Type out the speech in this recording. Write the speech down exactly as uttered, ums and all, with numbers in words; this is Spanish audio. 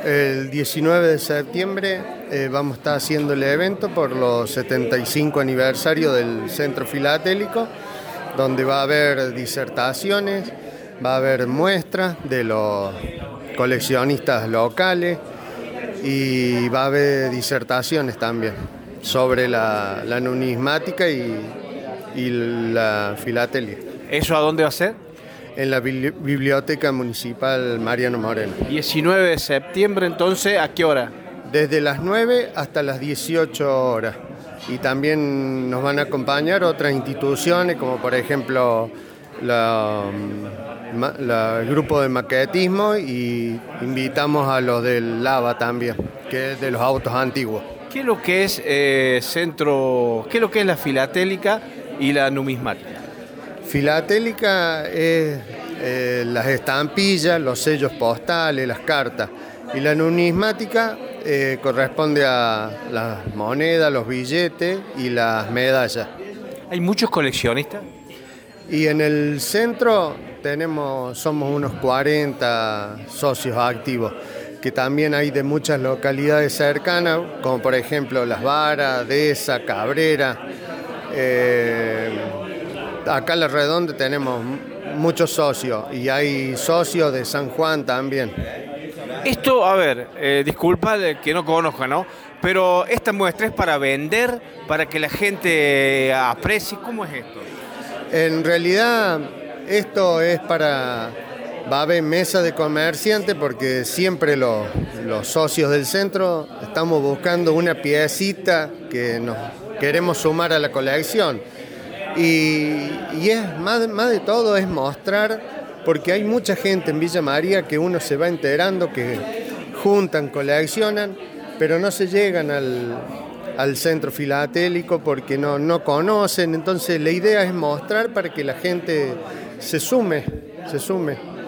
El diecinueve de septiembre eh, vamos a estar haciendo el evento por los setenta y cinco aniversario del Centro Filatélico, donde va a haber disertaciones, va a haber muestras de los coleccionistas locales y va a haber disertaciones también sobre la, la numismática y, y la filatelia. ¿Eso a dónde va a ser? En la Biblioteca Municipal Mariano Moreno. diecinueve de septiembre, entonces, ¿a qué hora? Desde las nueve hasta las dieciocho horas. Y también nos van a acompañar otras instituciones, como por ejemplo la, la, el grupo de maquetismo, y invitamos a los del Lava también, que es de los autos antiguos. ¿Qué es lo que es eh, centro, qué es lo que es la filatélica y la numismática? Filatélica es eh, las estampillas, los sellos postales, las cartas. Y la numismática eh, corresponde a las monedas, los billetes y las medallas. ¿Hay muchos coleccionistas? Y en el centro tenemos, somos unos cuarenta socios activos, que también hay de muchas localidades cercanas, como por ejemplo Las Varas, Dehesa, Cabrera. Eh, Acá en La Redonda tenemos muchos socios y hay socios de San Juan también. Esto, a ver, eh, disculpa que no conozca, ¿no? Pero esta muestra es para vender, para que la gente aprecie. ¿Cómo es esto? En realidad, esto es para... Va a haber mesa de comerciantes porque siempre los, los socios del centro estamos buscando una piecita que nos queremos sumar a la colección. Y, y es más, más de todo es mostrar, porque hay mucha gente en Villa María que uno se va enterando que juntan, coleccionan, pero no se llegan al, al centro filatélico porque no, no conocen. Entonces la idea es mostrar para que la gente se sume, se sume.